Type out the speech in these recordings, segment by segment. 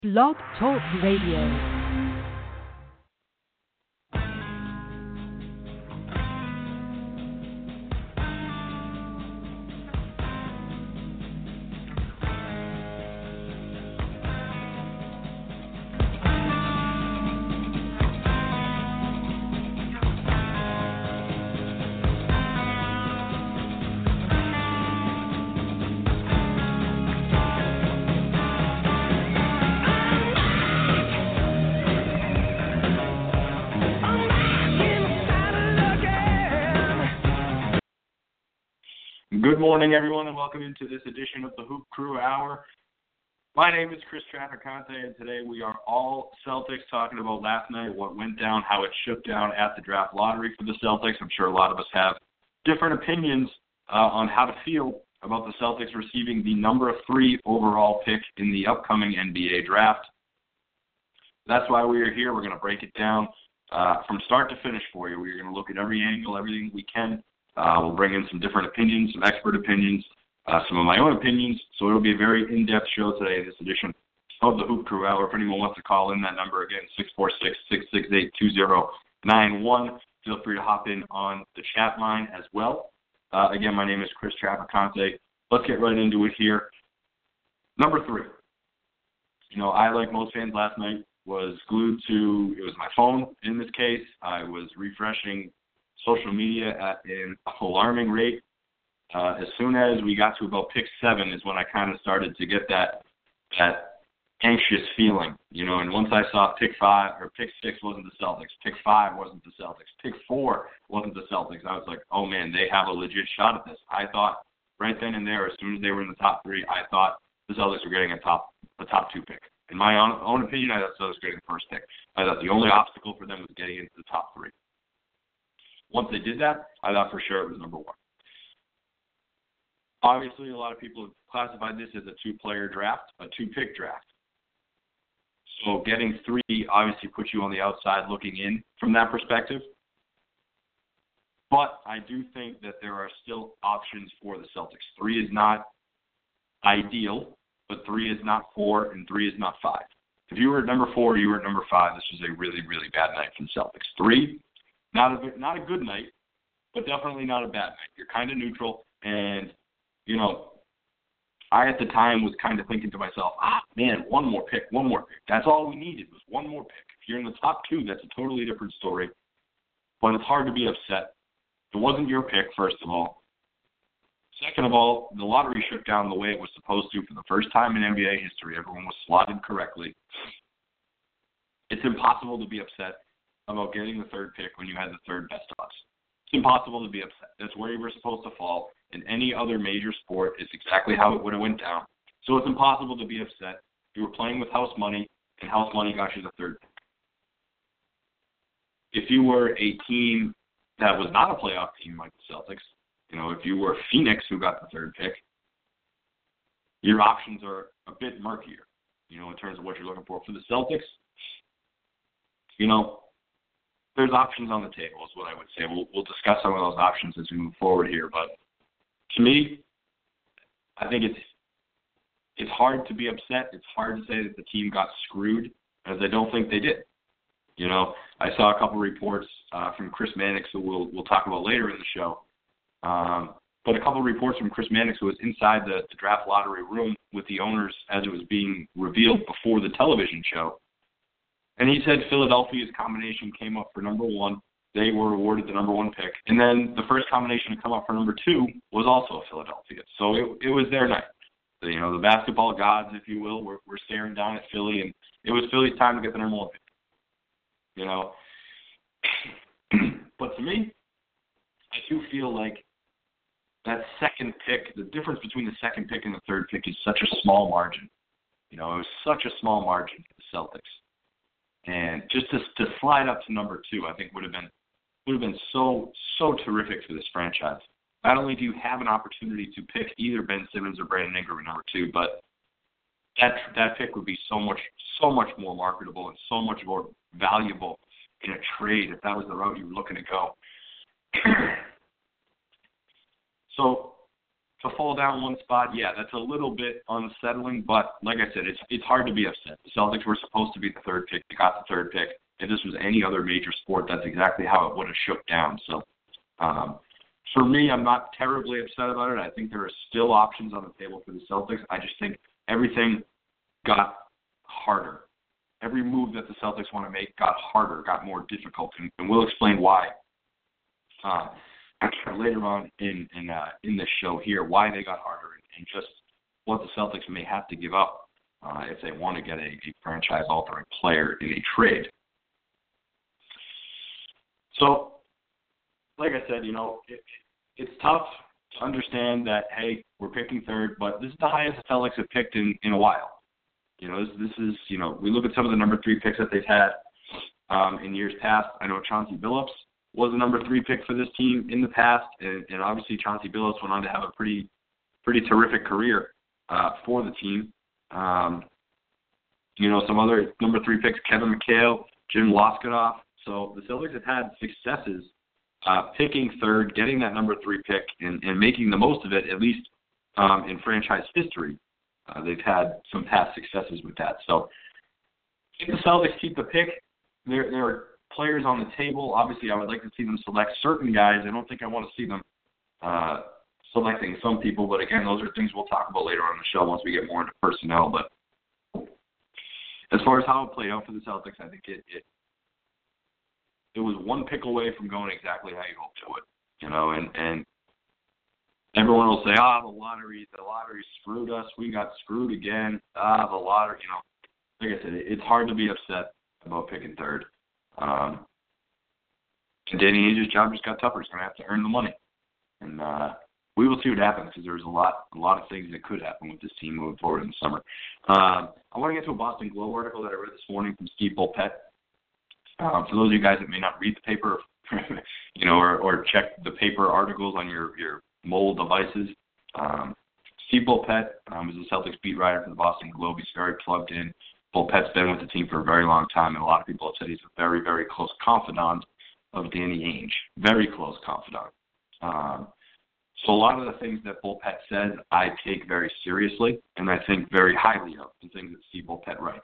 Blog Talk Radio. Good morning, everyone, and welcome into this edition of the Hoop Crew Hour. My name is Chris Traficante, and today we are all Celtics, talking about last night, what went down, how it shook down at the draft lottery for the Celtics. I'm sure a lot of us have different opinions on how to feel about the Celtics receiving the number 3 overall pick in the upcoming NBA draft. That's why we are here. We're going to break it down from start to finish for you. We're going to look at every angle, everything we can. We'll bring in some different opinions, some expert opinions, some of my own opinions. So it'll be a very in-depth show today, this edition of the Hoop Crew Hour. If anyone wants to call in, that number again, 646-668-2091. Feel free to hop in on the chat line as well. Again, my name is Chris Traficante. Let's get right into it here. Number 3. I, like most fans last night, was glued to, it was my phone in this case. I was refreshing social media at an alarming rate. As soon as we got to about pick 7 is when I kind of started to get that anxious feeling, and once I saw pick 6 wasn't the Celtics, pick 5 wasn't the Celtics, pick 4 wasn't the Celtics, I was like, oh man, they have a legit shot at this. I thought right then and there, as soon as they were in the top 3, I thought the Celtics were getting a top 2 pick. In my own opinion, I thought the Celtics were getting the first pick. I thought the only obstacle for them was getting into the top 3. Once they did that, I thought for sure it was number 1. Obviously, a lot of people have classified this as a 2-player draft, a 2-pick draft. So getting 3 obviously puts you on the outside looking in from that perspective. But I do think that there are still options for the Celtics. 3 is not ideal, but 3 is not 4, and 3 is not 5. If you were at number 4, you were at number 5, this was a really, really bad night for the Celtics. 3, not a good night, but definitely not a bad night. You're kind of neutral, and, I at the time was kind of thinking to myself, man, one more pick. That's all we needed was one more pick. If you're in the top 2, that's a totally different story, but it's hard to be upset. It wasn't your pick, first of all. Second of all, the lottery shook down the way it was supposed to for the first time in NBA history. Everyone was slotted correctly. It's impossible to be upset about getting the 3rd pick when you had the 3rd best odds. It's impossible to be upset. That's where you were supposed to fall. In any other major sport, it's exactly how it would have went down. So it's impossible to be upset. You were playing with house money, and house money got you the 3rd pick. If you were a team that was not a playoff team like the Celtics, if you were Phoenix who got the 3rd pick, your options are a bit murkier, in terms of what you're looking for. For the Celtics, there's options on the table is what I would say. We'll discuss some of those options as we move forward here. But to me, I think it's hard to be upset. It's hard to say that the team got screwed, as I don't think they did. I saw a couple reports from Chris Mannix, who we'll talk about later in the show. But a couple of reports from Chris Mannix, who was inside the draft lottery room with the owners as it was being revealed before the television show. And he said Philadelphia's combination came up for number 1. They were awarded the number 1 pick. And then the first combination to come up for number 2 was also Philadelphia. So it was their night. The basketball gods, if you will, were staring down at Philly, and it was Philly's time to get the number 1 pick. But to me, I do feel like that 2nd pick, the difference between the 2nd pick and the 3rd pick is such a small margin. It was such a small margin for the Celtics. And just to slide up to number 2, I think would have been so terrific for this franchise. Not only do you have an opportunity to pick either Ben Simmons or Brandon Ingram at number 2, but that pick would be so much more marketable and so much more valuable in a trade if that was the route you were looking to go. So to fall down one spot, yeah, that's a little bit unsettling. But like I said, it's hard to be upset. The Celtics were supposed to be the third pick. They got the third pick. If this was any other major sport, that's exactly how it would have shook down. So for me, I'm not terribly upset about it. I think there are still options on the table for the Celtics. I just think everything got harder. Every move that the Celtics want to make got harder, got more difficult, and we'll explain why later on in this show here, why they got harder and just what the Celtics may have to give up if they want to get a franchise-altering player in a trade. So, like I said, it's tough to understand that, hey, we're picking third, but this is the highest the Celtics have picked in a while. This is, we look at some of the number 3 picks that they've had in years past. I know Chauncey Billups was the number 3 pick for this team in the past, and obviously Chauncey Billups went on to have a pretty terrific career for the team. Some other number 3 picks, Kevin McHale, Jim Loskinoff. So the Celtics have had successes picking third, getting that number 3 pick, and making the most of it, at least in franchise history. They've had some past successes with that. So if the Celtics keep the pick, there are players on the table. Obviously, I would like to see them select certain guys. I don't think I want to see them selecting some people. But, again, those are things we'll talk about later on in the show once we get more into personnel. But as far as how it played out for the Celtics, I think it was one pick away from going exactly how you hoped it would, and everyone will say, the lottery screwed us. We got screwed again. The lottery, like I said, it's hard to be upset about picking third. And Danny Ainge's job just got tougher. He's going to have to earn the money. And we will see what happens because there's a lot of things that could happen with this team moving forward in the summer. I want to get to a Boston Globe article that I read this morning from Steve Bulpett. For those of you guys that may not read the paper, or check the paper articles on your mobile devices, Steve Bulpett is a Celtics beat writer for the Boston Globe. He's very plugged in. Bulpett's been with the team for a very long time, and a lot of people have said he's a very, very close confidant of Danny Ainge. Very close confidant. So a lot of the things that Bulpett says I take very seriously, and I think very highly of the things that Steve Bulpett writes.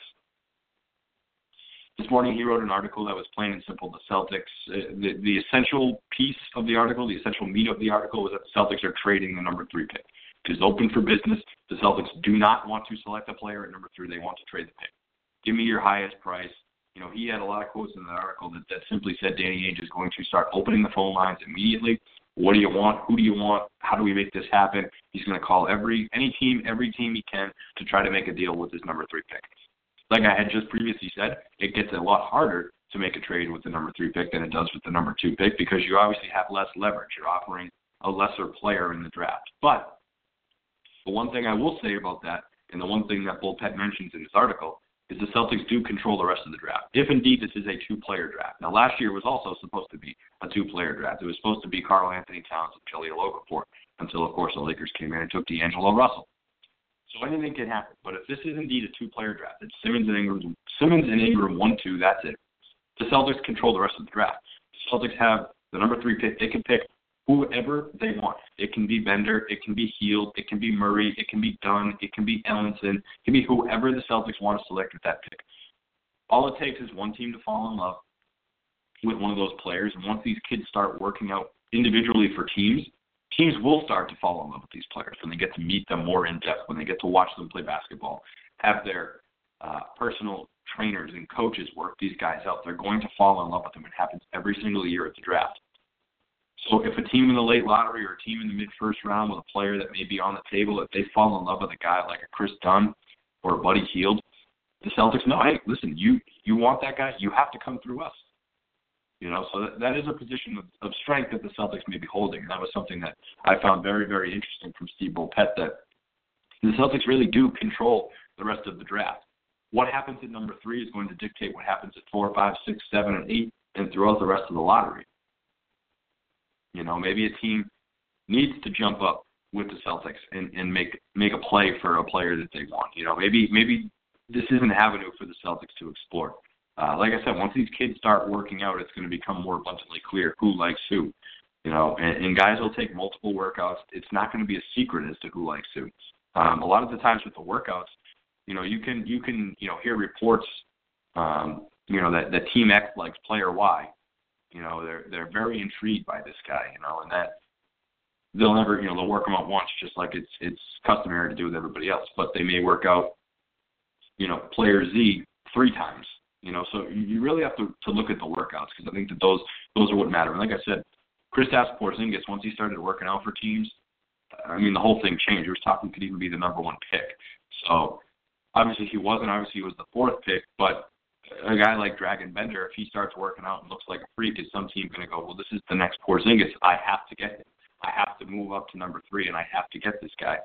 This morning he wrote an article that was plain and simple. The Celtics, the essential piece of the article, the essential meat of the article was that the Celtics are trading the number 3 pick. It is open for business. The Celtics do not want to select a player at number 3. They want to trade the pick. Give me your highest price. He had a lot of quotes in the article that simply said Danny Ainge is going to start opening the phone lines immediately. What do you want? Who do you want? How do we make this happen? He's going to call every team he can to try to make a deal with this number 3 pick. Like I had just previously said, it gets a lot harder to make a trade with the number 3 pick than it does with the number 2 pick because you obviously have less leverage. You're offering a lesser player in the draft. But the one thing I will say about that, and the one thing that Bulpett mentions in his article, is the Celtics do control the rest of the draft, if indeed this is a 2-player draft. Now, last year was also supposed to be a 2-player draft. It was supposed to be Karl Anthony Towns and Jahlil Okafor until, of course, the Lakers came in and took D'Angelo Russell. So anything can happen. But if this is indeed a 2-player draft, it's Simmons and Ingram 1-2, that's it. The Celtics control the rest of the draft. The Celtics have the number 3 pick. They can pick whoever they want. It can be Bender. It can be Hield. It can be Murray. It can be Dunn. It can be Ellenson. It can be whoever the Celtics want to select with that pick. All it takes is one team to fall in love with one of those players. And once these kids start working out individually for teams will start to fall in love with these players when they get to meet them more in depth, when they get to watch them play basketball, have their personal trainers and coaches work these guys out. They're going to fall in love with them. It happens every single year at the draft. So if a team in the late lottery or a team in the mid-first round with a player that may be on the table, if they fall in love with a guy like a Chris Dunn or a Buddy Hield, the Celtics know, hey, listen, you want that guy, you have to come through us. So that is a position of strength that the Celtics may be holding. And that was something that I found very, very interesting from Steve Bulpett, that the Celtics really do control the rest of the draft. What happens at number 3 is going to dictate what happens at 4, 5, 6, 7, and 8, and throughout the rest of the lottery. Maybe a team needs to jump up with the Celtics and make a play for a player that they want. Maybe this is an avenue for the Celtics to explore. Like I said, once these kids start working out, it's going to become more abundantly clear who likes who. And guys will take multiple workouts. It's not going to be a secret as to who likes who. A lot of the times with the workouts, you can hear reports, that Team X likes player Y. They're very intrigued by this guy, and that they'll never, they'll work him out once, just like it's customary to do with everybody else. But they may work out, player Z 3 times. So you really have to look at the workouts, because I think that those are what matter. And like I said, Kristaps Porzingis, once he started working out for teams, the whole thing changed. He was talking could even be the number 1 pick. So obviously he wasn't. Obviously he was the 4th pick. But a guy like Dragan Bender, if he starts working out and looks like a freak, is some team going to go, well, this is the next Porzingis. I have to get him. I have to move up to number 3, and I have to get this guy.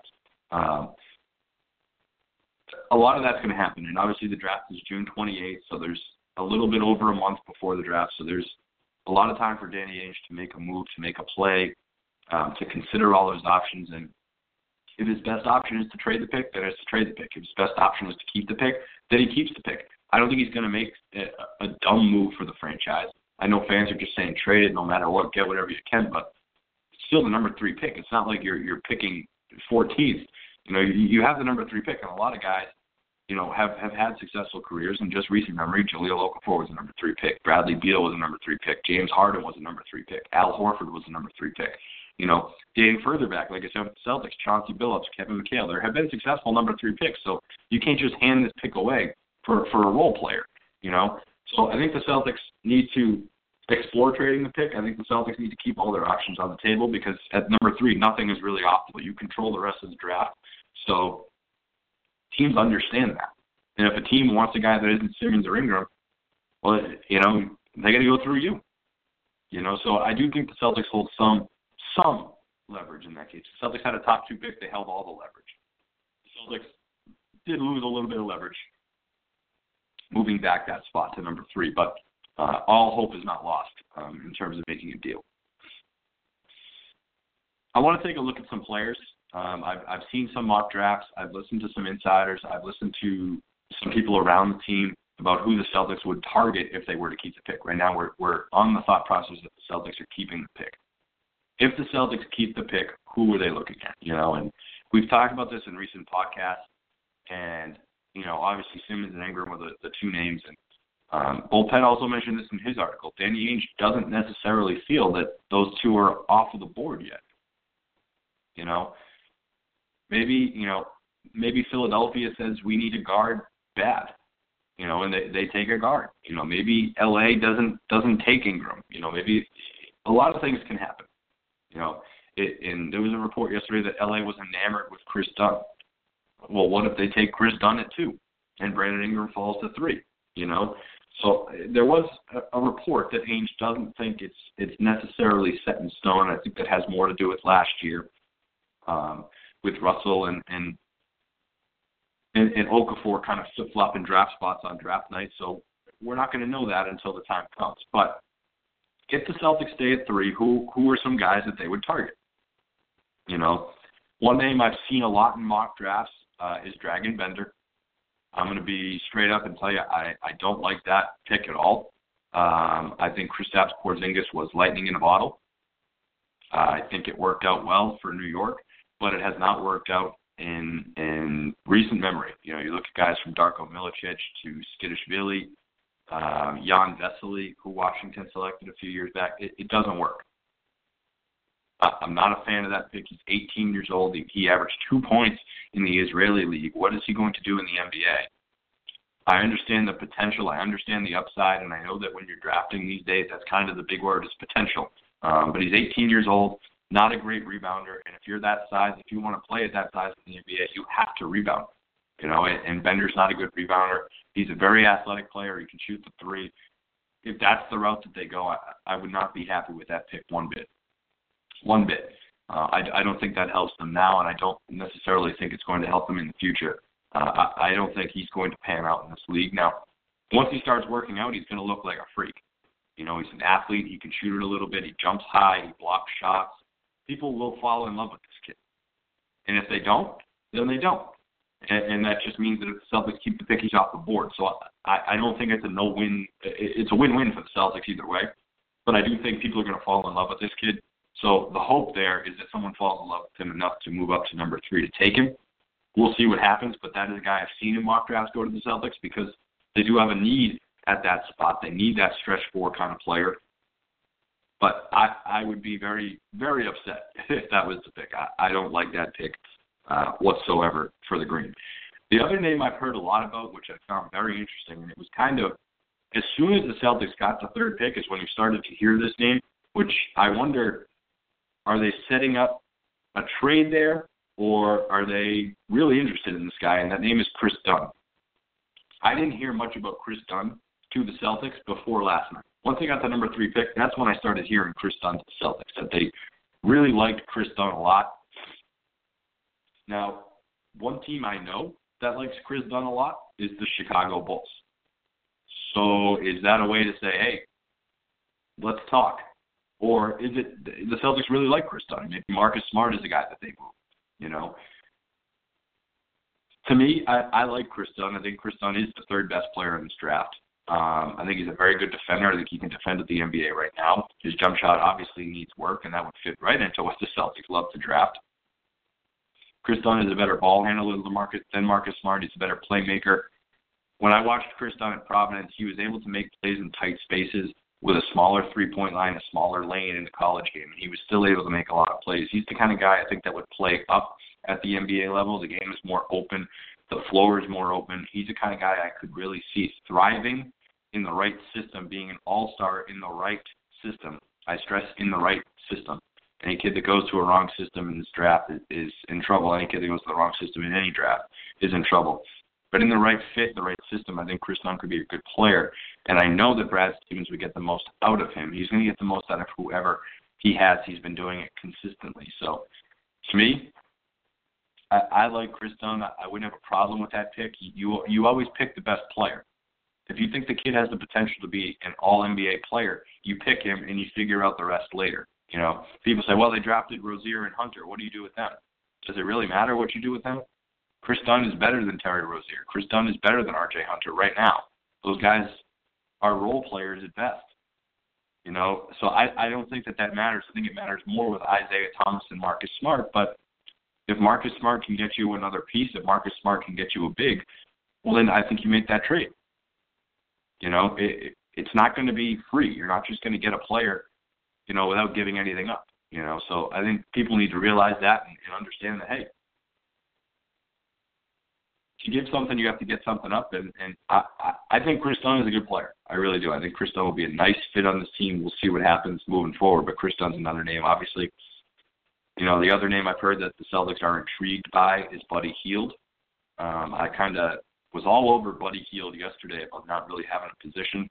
A lot of that's going to happen. And obviously the draft is June 28th, so there's a little bit over a month before the draft. So there's a lot of time for Danny Ainge to make a move, to make a play, to consider all those options. And if his best option is to trade the pick, then it's to trade the pick. If his best option is to keep the pick, then he keeps the pick. I don't think he's going to make a dumb move for the franchise. I know fans are just saying trade it no matter what, get whatever you can, but it's still the number 3 pick. It's not like you're picking 14th. You have the number 3 pick, and a lot of guys, have had successful careers. In just recent memory, Jahlil Okafor was a number 3 pick. Bradley Beal was a number 3 pick. James Harden was a number 3 pick. Al Horford was a number 3 pick. Dating further back, like I said, with the Celtics, Chauncey Billups, Kevin McHale, there have been successful number 3 picks. So you can't just hand this pick away for a role player, So I think the Celtics need to explore trading the pick. I think the Celtics need to keep all their options on the table, because at number 3, nothing is really optimal. You control the rest of the draft. So teams understand that. And if a team wants a guy that isn't Simmons or Ingram, well, they got to go through you. So I do think the Celtics hold some leverage in that case. The Celtics had a top 2 pick. They held all the leverage. The Celtics did lose a little bit of leverage moving back that spot to number 3, but all hope is not lost in terms of making a deal. I want to take a look at some players. I've seen some mock drafts. I've listened to some insiders. I've listened to some people around the team about who the Celtics would target if they were to keep the pick. Right now we're on the thought process that the Celtics are keeping the pick. If the Celtics keep the pick, who are they looking at? And we've talked about this in recent podcasts, and obviously Simmons and Ingram were the 2 names. And Bullpen also mentioned this in his article. Danny Ainge doesn't necessarily feel that those 2 are off of the board yet. Maybe Philadelphia says we need a guard bad, and they take a guard. Maybe LA doesn't take Ingram. Maybe a lot of things can happen. And there was a report yesterday that LA was enamored with Chris Dunn. Well, what if they take Chris Dunn at 2 and Brandon Ingram falls to 3? So there was a report that Ainge doesn't think it's necessarily set in stone. I think that has more to do with last year with Russell and Okafor kind of flip-flopping draft spots on draft night. So we're not going to know that until the time comes. But if the Celtics stay at 3, who are some guys that they would target? One name I've seen a lot in mock drafts is Dragan Bender. I'm going to be straight up and tell you I don't like that pick at all. I think Kristaps Porzingis was lightning in a bottle. I think it worked out well for New York, but it has not worked out in recent memory. You look at guys from Darko Milicic to Skidishvili, Jan Vesely, who Washington selected a few years back. It doesn't work. I'm not a fan of that pick. He's 18 years old. He averaged 2 points in the Israeli League. What is he going to do in the NBA? I understand the potential. I understand the upside, and I know that when you're drafting these days, that's kind of the big word is potential. But he's 18 years old, not a great rebounder, and if you're that size, if you want to play at that size in the NBA, you have to rebound. And Bender's not a good rebounder. He's a very athletic player. He can shoot the 3. If that's the route that they go, I would not be happy with that pick one bit. I don't think that helps them now, and I don't necessarily think it's going to help them in the future. I don't think he's going to pan out in this league. Now, once he starts working out, he's going to look like a freak. He's an athlete. He can shoot it a little bit. He jumps high. He blocks shots. People will fall in love with this kid. And if they don't, then they don't. And that just means that if the Celtics keep the pick, he's off the board. So I don't think it's a no-win. It's a win-win for the Celtics either way. But I do think people are going to fall in love with this kid So the hope there is that someone falls in love with him enough to move up to number 3 to take him. We'll see what happens, but that is a guy I've seen in mock drafts go to the Celtics because they do have a need at that spot. They need that stretch 4 kind of player. But I would be very, very upset if that was the pick. I don't like that pick whatsoever for the Green. The other name I've heard a lot about, which I found very interesting, and it was kind of as soon as the Celtics got the 3rd pick is when you started to hear this name, which I wonder, are they setting up a trade there or are they really interested in this guy? And that name is Chris Dunn. I didn't hear much about Chris Dunn to the Celtics before last night. Once they got the number 3 pick, that's when I started hearing Chris Dunn to the Celtics, that they really liked Chris Dunn a lot. Now, one team I know that likes Chris Dunn a lot is the Chicago Bulls. So is that a way to say, hey, let's talk? Or is it the Celtics really like Chris Dunn? Maybe Marcus Smart is the guy that they move, you know? To me, I like Chris Dunn. I think Chris Dunn is the 3rd best player in this draft. I think he's a very good defender. I think he can defend at the NBA right now. His jump shot obviously needs work, and that would fit right into what the Celtics love to draft. Chris Dunn is a better ball handler than Marcus Smart. He's a better playmaker. When I watched Chris Dunn at Providence, he was able to make plays in tight spaces with a smaller three-point line, a smaller lane in the college game, and he was still able to make a lot of plays. He's the kind of guy I think that would play up at the NBA level. The game is more open. The floor is more open. He's the kind of guy I could really see thriving in the right system, being an all-star in the right system. I stress in the right system. Any kid that goes to a wrong system in this draft is in trouble. Any kid that goes to the wrong system in any draft is in trouble. But in the right fit, the right system, I think Chris Dunn could be a good player. And I know that Brad Stevens would get the most out of him. He's going to get the most out of whoever he has. He's been doing it consistently. So, to me, I like Chris Dunn. I wouldn't have a problem with that pick. You always pick the best player. If you think the kid has the potential to be an all-NBA player, you pick him and you figure out the rest later. You know, people say, well, they drafted Rozier and Hunter. What do you do with them? Does it really matter what you do with them? Chris Dunn is better than Terry Rozier. Chris Dunn is better than R.J. Hunter right now. Those guys are role players at best. You know, so I don't think that matters. I think it matters more with Isaiah Thomas and Marcus Smart. But if Marcus Smart can get you another piece, if Marcus Smart can get you a big, well, then I think you make that trade. You know, it's not going to be free. You're not just going to get a player, you know, without giving anything up. You know, so I think people need to realize that and understand that, hey, to give something, you have to get something up. And I think Chris Dunn is a good player. I really do. I think Chris Dunn will be a nice fit on this team. We'll see what happens moving forward. But Chris Dunn's another name. Obviously, you know, the other name I've heard that the Celtics are intrigued by is Buddy Hield. I kind of was all over Buddy Hield yesterday about not really having a position.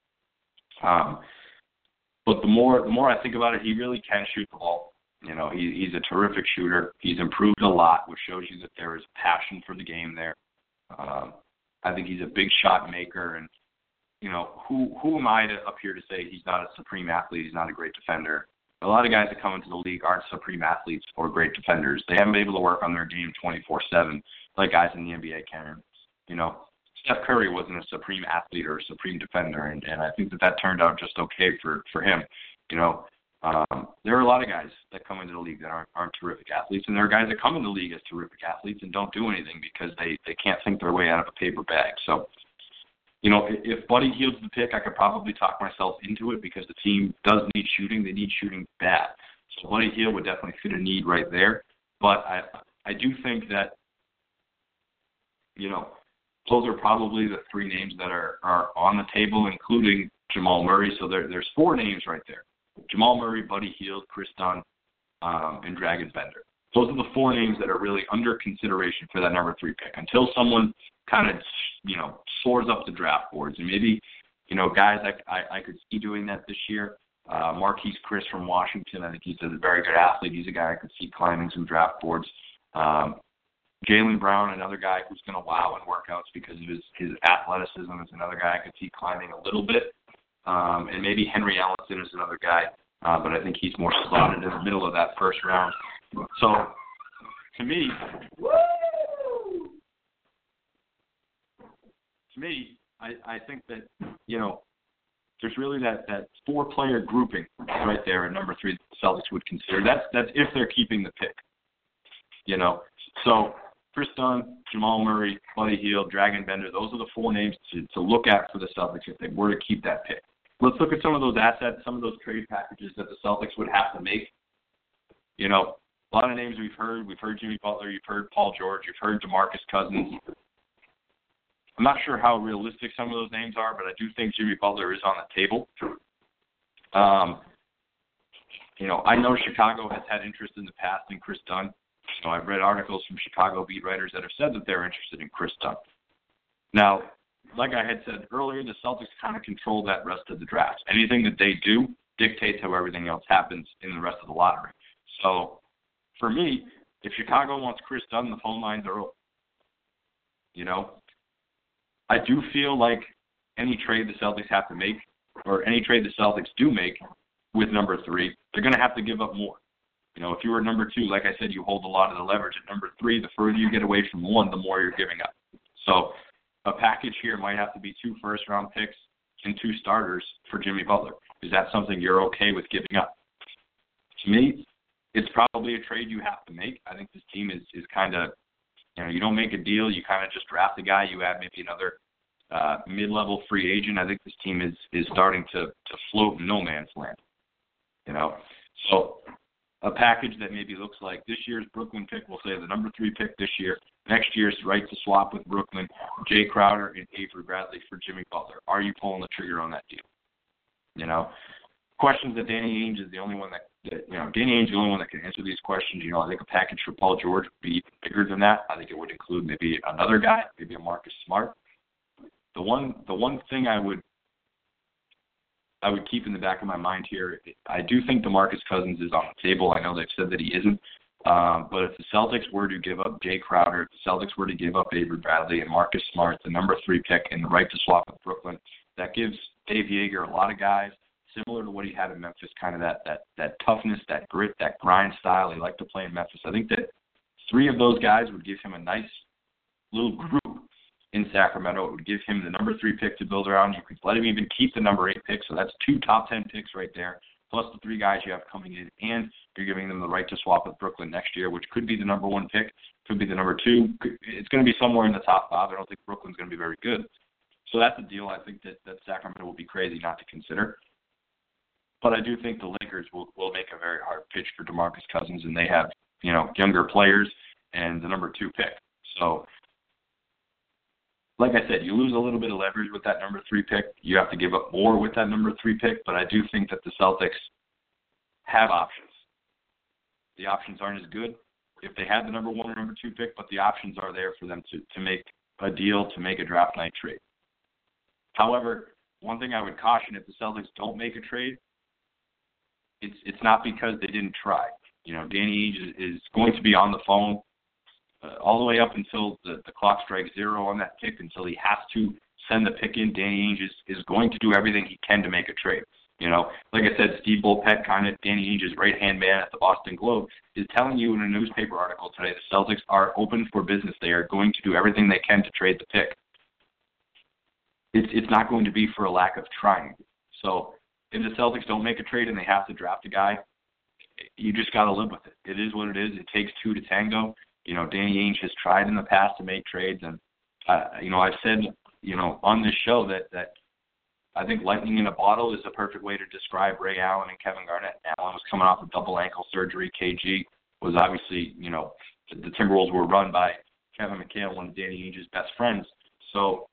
But the more I think about it, he really can shoot the ball. You know, he's a terrific shooter. He's improved a lot, which shows you that there is passion for the game there. I think he's a big shot maker, and you know, who am I to up here to say he's not a supreme athlete? He's not a great defender. A lot of guys that come into the league aren't supreme athletes or great defenders. They haven't been able to work on their game 24/7 like guys in the NBA can. You know, Steph Curry wasn't a supreme athlete or a supreme defender, and I think that turned out just okay for him. You know, there are a lot of guys that come into the league that aren't terrific athletes, and there are guys that come into the league as terrific athletes and don't do anything because they can't think their way out of a paper bag. So, you know, if Buddy Hield's the pick, I could probably talk myself into it because the team does need shooting. They need shooting bad. So Buddy Hield would definitely fit a need right there. But I do think that, you know, those are probably the 3 names that are on the table, including Jamal Murray. So there's 4 names right there. Jamal Murray, Buddy Hield, Chris Dunn, and Dragon Bender. Those are the 4 names that are really under consideration for that number 3 pick until someone kind of, you know, soars up the draft boards. And maybe, you know, guys I could see doing that this year. Marquise Chris from Washington, I think he's a very good athlete. He's a guy I could see climbing some draft boards. Jaylen Brown, another guy who's going to wow in workouts because of his athleticism, is another guy I could see climbing a little bit. And maybe Henry Ellenson is another guy, but I think he's more slotted in the middle of that first round. So, to me, I think that, you know, there's really that 4-player grouping right there at number 3 that the Celtics would consider. That's if they're keeping the pick. So Chris Dunn, Jamal Murray, Buddy Hield, Dragan Bender, those are the 4 names to look at for the Celtics if they were to keep that pick. Let's look at some of those assets, some of those trade packages that the Celtics would have to make. A lot of names we've heard. We've heard Jimmy Butler. You've heard Paul George. You've heard DeMarcus Cousins. I'm not sure how realistic some of those names are, but I do think Jimmy Butler is on the table. I know Chicago has had interest in the past in Chris Dunn. I've read articles from Chicago beat writers that have said that they're interested in Chris Dunn. Now, like I had said earlier, the Celtics kind of control that rest of the draft. Anything that they do dictates how everything else happens in the rest of the lottery. So, for me, if Chicago wants Chris Dunn, the phone lines are open. I do feel like any trade the Celtics have to make, or any trade the Celtics do make with number 3, they're going to have to give up more. If you were number 2, like I said, you hold a lot of the leverage. At number 3, the further you get away from 1, the more you're giving up. So a package here might have to be 2 first-round picks and 2 starters for Jimmy Butler. Is that something you're okay with giving up? To me, it's probably a trade you have to make. I think this team is kind of, you don't make a deal. You kind of just draft a guy. You add maybe another mid-level free agent. I think this team is starting to float in no man's land. So a package that maybe looks like this year's Brooklyn pick, we'll say the number 3 pick this year, next year's right to swap with Brooklyn, Jay Crowder and Avery Bradley for Jimmy Butler. Are you pulling the trigger on that deal? Questions that Danny Ainge is the only one Danny Ainge is the only one that can answer these questions. I think a package for Paul George would be bigger than that. I think it would include maybe another guy, maybe a Marcus Smart. The one thing I would keep in the back of my mind here, I do think DeMarcus Cousins is on the table. I know they've said that he isn't. But if the Celtics were to give up Jay Crowder, if the Celtics were to give up Avery Bradley and Marcus Smart, the number 3 pick, and the right to swap with Brooklyn, that gives Dave Yeager a lot of guys, similar to what he had in Memphis, kind of that toughness, that grit, that grind style he liked to play in Memphis. I think that 3 of those guys would give him a nice little group in Sacramento. It would give him the number 3 pick to build around. You could let him even keep the number 8 pick, so that's 2 top 10 picks right there, plus the 3 guys you have coming in, and you're giving them the right to swap with Brooklyn next year, which could be the number 1 pick, could be the number 2. It's going to be somewhere in the top 5. I don't think Brooklyn's going to be very good. So that's a deal I think that Sacramento will be crazy not to consider. But I do think the Lakers will make a very hard pitch for DeMarcus Cousins, and they have, younger players and the number 2 pick. So, like I said, you lose a little bit of leverage with that number 3 pick. You have to give up more with that number 3 pick, but I do think that the Celtics have options. The options aren't as good if they had the number 1 or number 2 pick, but the options are there for them to make a deal, to make a draft night trade. However, one thing I would caution, if the Celtics don't make a trade, it's not because they didn't try. Danny Ainge is going to be on the phone all the way up until the clock strikes 0 on that pick, until he has to send the pick in. Danny Ainge is going to do everything he can to make a trade. Like I said, Steve Bulpett, kind of Danny Ainge's right-hand man at the Boston Globe, is telling you in a newspaper article today the Celtics are open for business. They are going to do everything they can to trade the pick. It's not going to be for a lack of trying. So if the Celtics don't make a trade and they have to draft a guy, you just got to live with it. It is what it is. It takes 2 to tango. Danny Ainge has tried in the past to make trades, and I've said on this show that I think lightning in a bottle is the perfect way to describe Ray Allen and Kevin Garnett. Allen was coming off of double ankle surgery. KG was obviously, the Timberwolves were run by Kevin McHale, one of Danny Ainge's best friends. So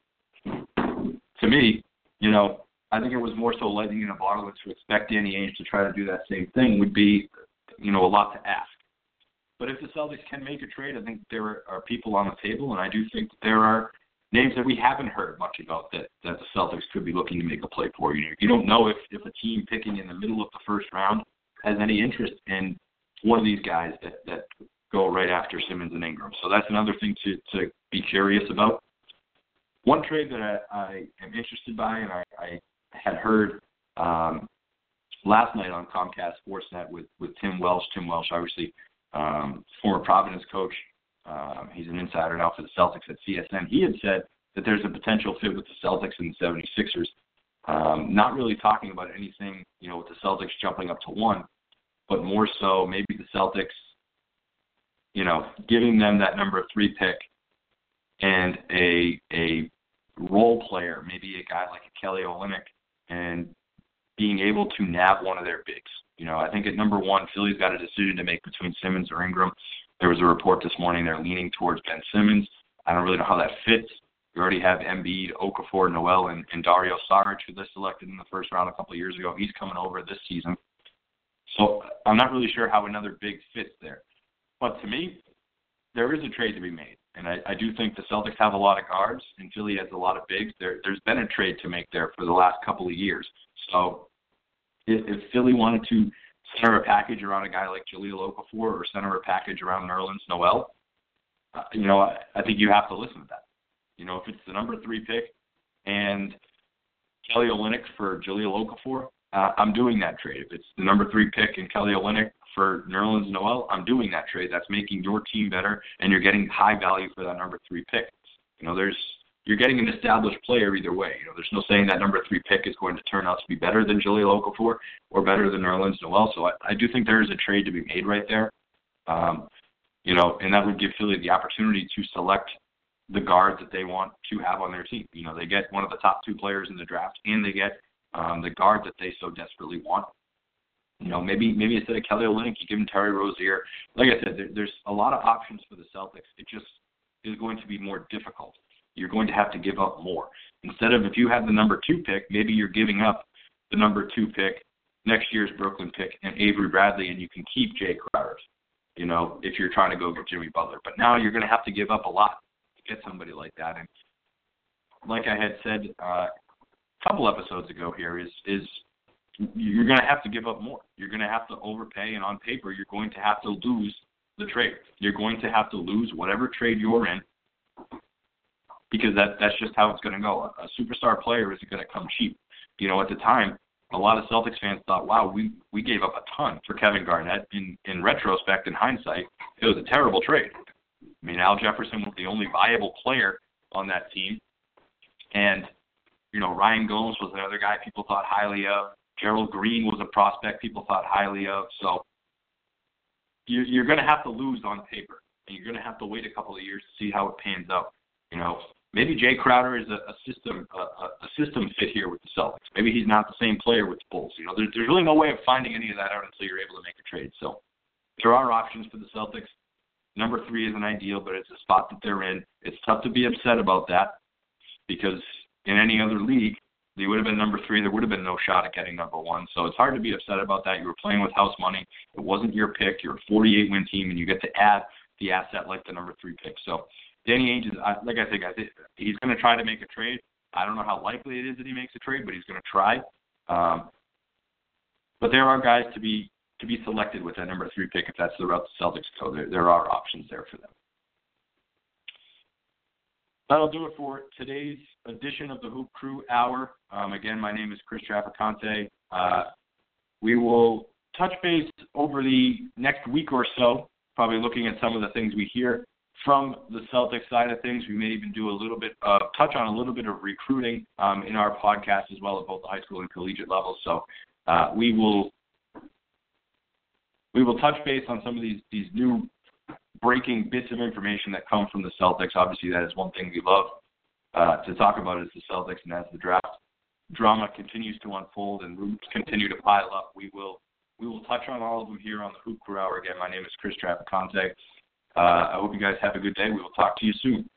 to me, I think it was more so lightning in a bottle, and to expect Danny Ainge to try to do that same thing would be, a lot to ask. But if the Celtics can make a trade, I think there are people on the table, and I do think that there are names that we haven't heard much about that the Celtics could be looking to make a play for. You don't know if a team picking in the middle of the first round has any interest in one of these guys that go right after Simmons and Ingram. So that's another thing to be curious about. One trade that I am interested by, and I had heard last night on Comcast Sportsnet with Tim Welsh. Tim Welsh, obviously, former Providence coach. He's an insider now for the Celtics at CSN. He had said that there's a potential fit with the Celtics and the 76ers. Not really talking about anything, with the Celtics jumping up to 1, but more so maybe the Celtics, giving them that number 3 pick and a role player, maybe a guy like a Kelly Olynyk, and being able to nab one of their bigs. I think at number 1, Philly's got a decision to make between Simmons or Ingram. There was a report this morning they're leaning towards Ben Simmons. I don't really know how that fits. You already have Embiid, Okafor, Noel, and Dario Saric, who they selected in the first round a couple of years ago. He's coming over this season. So I'm not really sure how another big fits there. But to me, there is a trade to be made. And I do think the Celtics have a lot of guards, and Philly has a lot of bigs. There's been a trade to make there for the last couple of years. So if Philly wanted to center a package around a guy like Jahlil Okafor or center a package around Nerlens Noel, I think you have to listen to that. If it's the number 3 pick and Kelly Olynyk for Jahlil Okafor, I'm doing that trade. If it's the number 3 pick and Kelly Olynyk for Nerlens Noel, I'm doing that trade. That's making your team better, and you're getting high value for that number 3 pick. You're getting an established player either way. There's no saying that number 3 pick is going to turn out to be better than Jahlil Okafor or better than Nerlens Noel. So I do think there is a trade to be made right there. And that would give Philly the opportunity to select the guard that they want to have on their team. They get one of the top 2 players in the draft, and they get the guard that they so desperately want. Maybe instead of Kelly Olynyk, you give him Terry Rozier. Like I said, there's a lot of options for the Celtics. It just is going to be more difficult. You're going to have to give up more. Instead of, if you have the number 2 pick, maybe you're giving up the number 2 pick, next year's Brooklyn pick, and Avery Bradley, and you can keep Jay Crowder, if you're trying to go get Jimmy Butler. But now you're going to have to give up a lot to get somebody like that. And like I had said a couple episodes ago here, is you're going to have to give up more. You're going to have to overpay, and on paper, you're going to have to lose the trade. You're going to have to lose whatever trade you're in, because that's just how it's going to go. A superstar player isn't going to come cheap. At the time, a lot of Celtics fans thought, wow, we gave up a ton for Kevin Garnett. In retrospect, in hindsight, it was a terrible trade. Al Jefferson was the only viable player on that team. And, Ryan Gomes was another guy people thought highly of. Gerald Green was a prospect people thought highly of. So you're going to have to lose on paper, and you're going to have to wait a couple of years to see how it pans out. Maybe Jay Crowder is a system fit here with the Celtics. Maybe he's not the same player with the Bulls. There's really no way of finding any of that out until you're able to make a trade. So there are options for the Celtics. Number 3 isn't ideal, but it's a spot that they're in. It's tough to be upset about that, because in any other league, they would have been number 3. There would have been no shot at getting number 1. So it's hard to be upset about that. You were playing with house money. It wasn't your pick. You're a 48-win team, and you get to add the asset like the number 3 pick. So Danny Ainge, I think he's going to try to make a trade. I don't know how likely it is that he makes a trade, but he's going to try. But there are guys to be selected with that number 3 pick if that's the route the Celtics go. There are options there for them. That'll do it for today's edition of the Hoop Crew Hour. Again, my name is Chris Traficante. We will touch base over the next week or so, probably looking at some of the things we hear from the Celtics side of things. We may even do touch on a little bit of recruiting in our podcast as well at both the high school and collegiate levels. So we will touch base on some of these new breaking bits of information that come from the Celtics. Obviously, that is one thing we love to talk about is the Celtics, and as the draft drama continues to unfold and roots continue to pile up, we will touch on all of them here on the Hoop Crew Hour. Again, my name is Chris Traficante. I hope you guys have a good day. We will talk to you soon.